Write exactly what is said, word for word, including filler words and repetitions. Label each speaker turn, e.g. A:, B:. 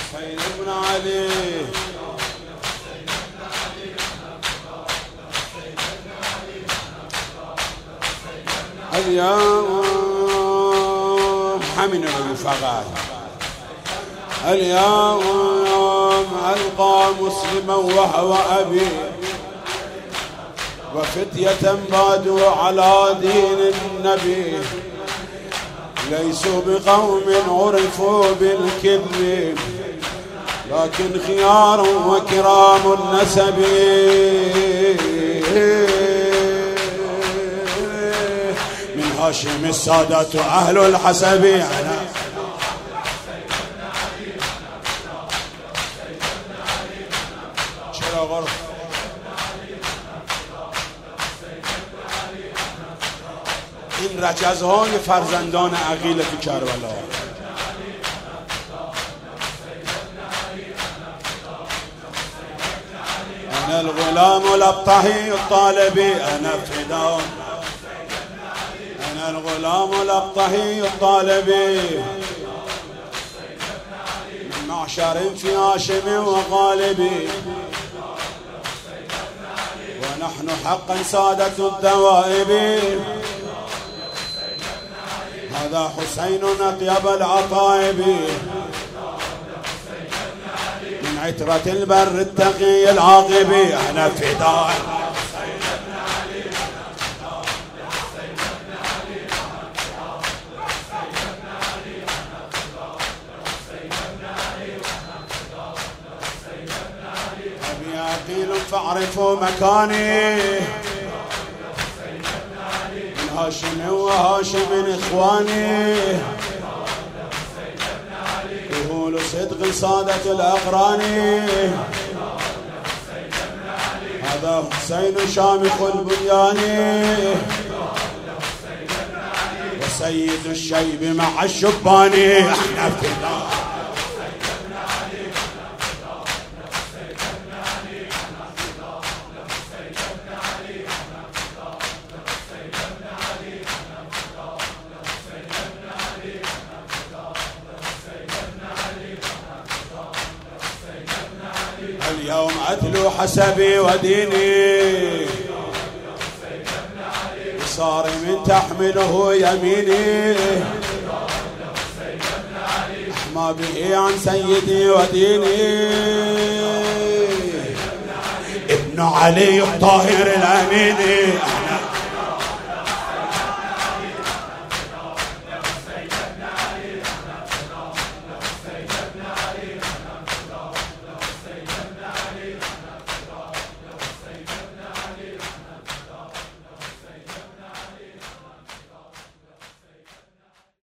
A: حسين بن علي اليوم حمن فقط اليوم ألقى مسلما وهو أبي وفتية بادوا على دين النبي ليسوا بقوم عرفوا بالكذب لكن خيار وكرام النسب من هاشم السادات أهل الحسب أنا شرا غرف این رجزهای فرزندان عقیل تو کربلا أنا الغلام الأبطحي الطالبي أنا فداء أنا الغلام الأبطحي الطالبي من معشر في هاشم وغالبي ونحن حقا سادة الدوائب هذا حسين أطيب العطائب من عترة البر التقي العاقب أنا فداء أبي عقيل فاعرفوا مكاني من هاشم وهاشم إخواني يقول صدق صادة الأقران هذا حسين شامخ البنيان وسيد الشيب مع الشبان احنا في الله اليوم أتلو حسبي وديني صار من تحمله يميني أحمى به عن سيدي وديني ابن علي الطاهر الأمين